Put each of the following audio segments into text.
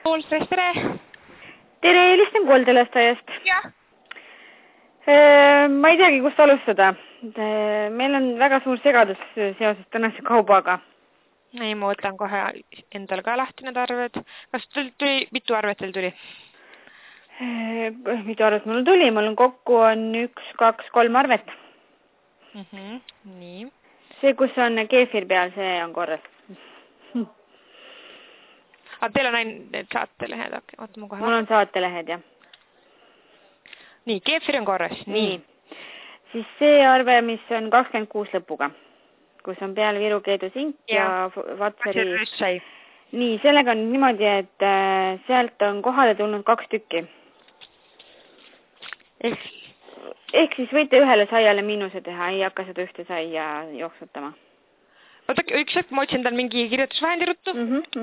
Poolstress, tere! Tere, helistan Koldelasteaiast. Jah. Ma ei teagi, kust alustada. Meil on väga suur segadus seoses tänase kaubaga. Ei, ma võtan kohe endal ka lahti need arved. Kas tuli, mitu arvet teil tuli? Mitu arvet mul tuli? Mul on kokku 1, 2, 3 arvet. Nii. See, kus on keefir peal, see on korras. Aga teil on ainult need saatelehed. Oota, ma kohe mul on saatelehed, jah. Nii, keefir on korras. Nii. Siis see arve, mis on 26 lõpuga, kus on peal Viru Keedu sink ja Vatseri. Nii, sellega on niimoodi, et sealt on kohale tulnud 2 tükki. Ehk siis võite ühele saiale miinuse teha, ei hakka seda ühte saia jooksutama. Oota, üks hetk, ma otsin tal mingi kirjutusvahendi ruttu.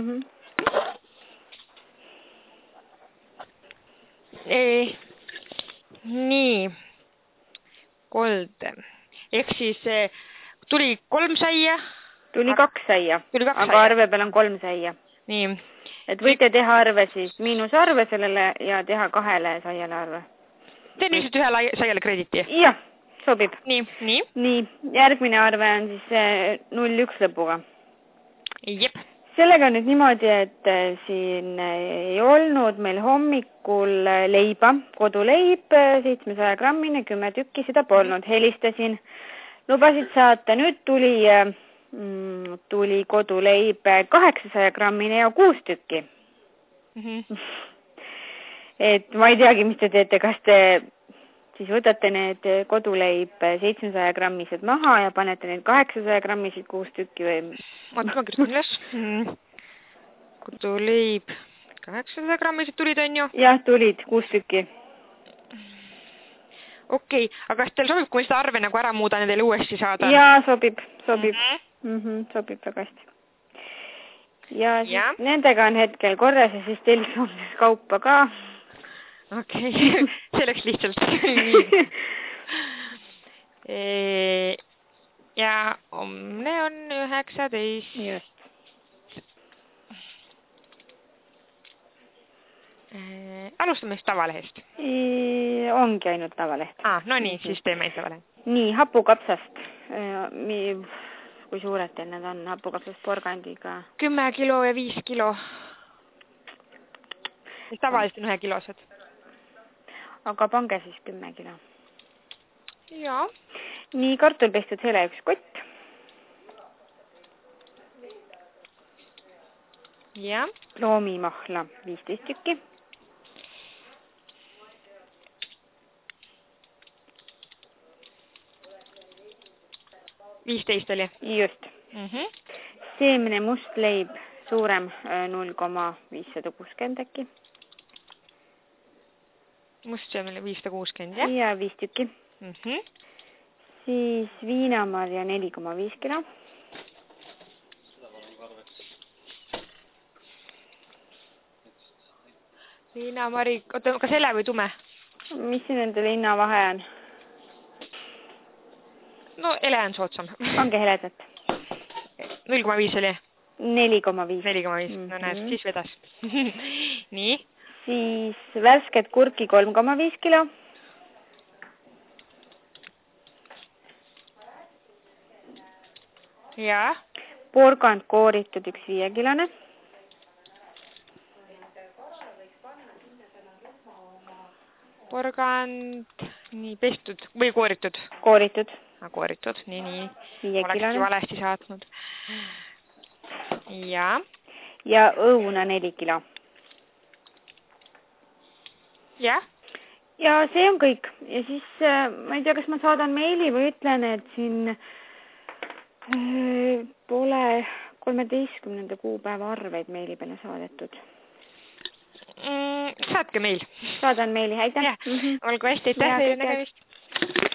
Nii. Kolde. Ehk siis tuli 3 saia. Tuli 2 saia. Aga arve peal on 3 saia. Nii. Et võite teha arve siis miinusarve sellele ja teha 2 saiale arve. Teen lihtsalt ühe saiale krediiti. Jah, sobib. Nii. Järgmine arve on siis 0,1 lõpuga. Jep. Sellega on nüüd niimoodi, et siin ei olnud meil hommikul leiba, koduleib, 700 grammine, 10 tükki, seda polnud. Helistasin, lubasid saata. Nüüd tuli koduleib 800 grammine ja 6 tükki. Et ma ei teagi, mis te teete, kas te siis võtate need koduleib 700 grammised maha ja panete need 800 grammised 6 tükki või? Ma kirjutan üles. Koduleib 800 grammised tulid, on ju? Jah, tulid 6 tükki. Okei, aga kas teil sobib, kui seda arve nagu ära muuda ja teile uuesti saada? Jaa, sobib. Sobib väga hästi. Ja siis nendega on hetkel korras ja siis teil on kaupa ka. Okei, see läks lihtsalt. Ja homne on 19. Just. Alustame siis tavalehest. Ongi ainult tavaleht. No nii, siis teeme ainult tavaleht. Nii, hapukapsast. Kui suured teil need on hapukapsast porgandiga? 10 kilo ja 5 kilo. Mis tavaliselt on 1 kilosed. Aga pange siis 10 kilo. Jaa. Nii, kartulpestud hele 1 kott. Ja. Loomimahla 15 tükki. oli? Just. Seemne must leib suurem 0,560 äkki. Must seemne 560, jah? Ja 5 tükki. Siis viinamarja 4,5 kilo. Viinamari, oota, kas hele või tume? Mis siin endale hinnavahe on? No, hele on sootsam. Pange heledat. 0,5 oli? 4,5. 4,5, no näed, siis vedas. Nii? Siis värsket kurki 3,5 kilo. Ja? Porgand kooritud 1 5-kilone. Porgand, nii pestud või kooritud? Kooritud. Kooritud, nii. 5-kilone. Olekski valesti saatnud. Ja? Ja õuna 4 kilo. Jah? Ja see on kõik. Ja siis, ma ei tea, kas ma saadan meili või ütlen, et siin pole 13. kuupäeva arveid meili peale saadetud. Saatke meil. Saadan meili, aitäh. Olgu hästi, aitäh, nägemist.